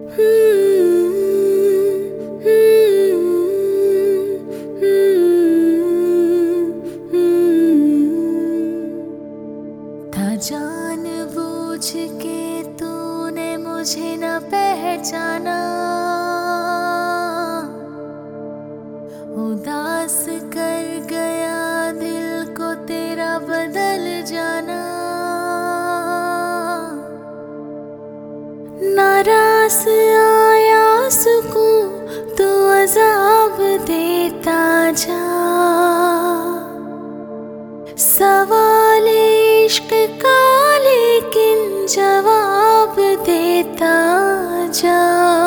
था जानबूझ के तूने मुझे न पहचाना, उदास कर गया दिल को तेरा बदल जाना। नाराज आया सुकून तो अज़ाब देता जा, सवाल इश्क का लेकिन जवाब देता जा।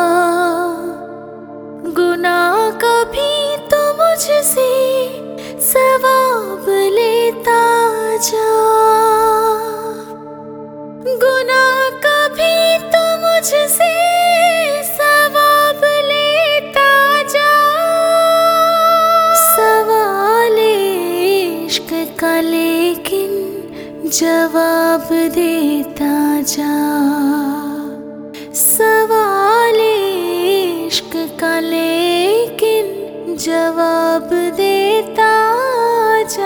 गुनाह कभी तो मुझसे सवाब लेता जा, गुनाह कभी तो मुझसे सवाब लेता जा। सवाल इश्क का लेकिन जवाब देता जा, सवाल इश्क का लेकिन जवाब देता जा।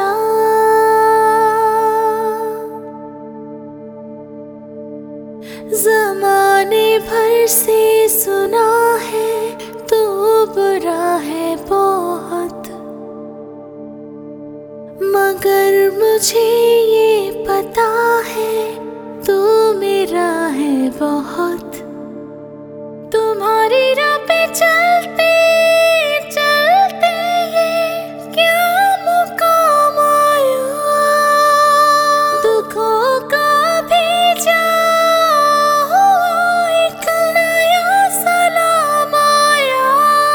ज़माने भर से सुना है तू बुरा है बहुत, मगर मुझे ये पता है तू मेरा है बहुत। तुम्हारी राह पे चलते चलते ये क्या मुकाम आया, दुखों का भेजा हुआ एक नया सलाम आया।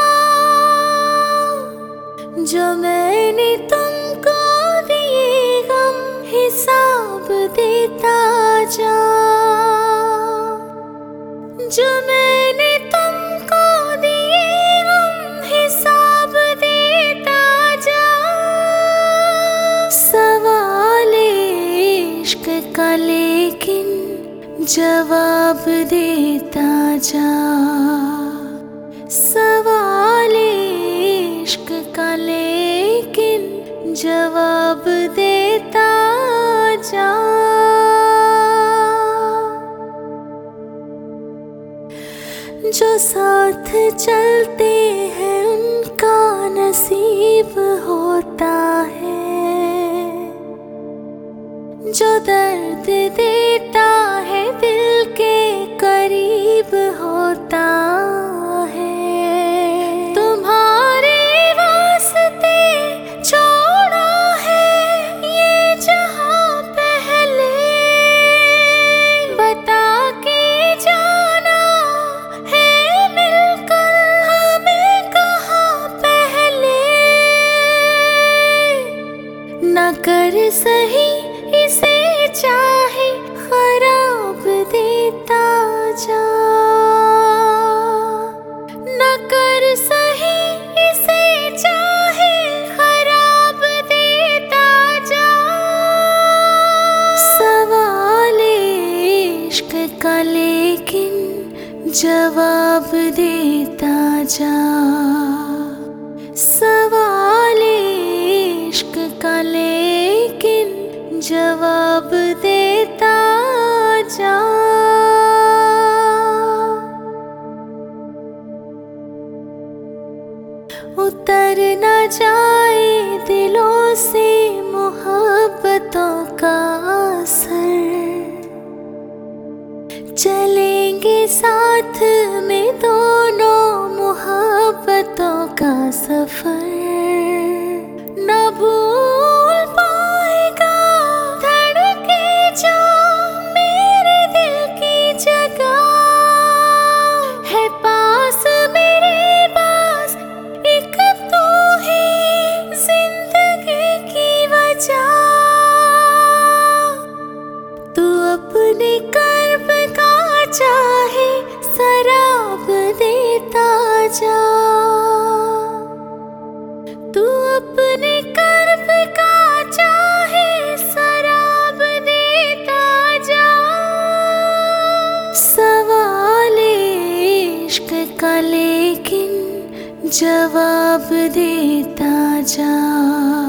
जो मैंने तुमको दिए गम हिसाब देता जा, जो मैंने तुमको दिए गम हिसाब देता जा। सवाल इश्क का लेकिन जवाब देता जा, सवाल इश्क का लेकिन जवाब देता जा। जो साथ चलते हैं उनका नसीब होता है, जो दर्द देता है दिल के करीब होता है। तुम्हारे वास्ते छोड़ा है ये जहां पहले, बता के जाना है मिलकर हमें कहाँ पहले। न कर सही इसे चाहे खराब देता जा, न कर सही इसे चाहे खराब देता जा। सवाल इश्क का लेकिन जवाब देता जा, सवाल इश्क का लेकिन जवाब देता जा। उतर न जाए दिलों से मोहब्बतों का असर, चलेंगे साथ में दोनों मोहब्बतों का सफर। न भूल पाएगा धड़के जो मेरे दिल की जगह है, पास मेरे पास एक तू ही जिंदगी की वजह। तू अपने कर्ब का चाहे शराब देता जा, तू अपने कर्ब का चाहे शराब देता जा। सवाल इश्क का लेकिन जवाब देता जा।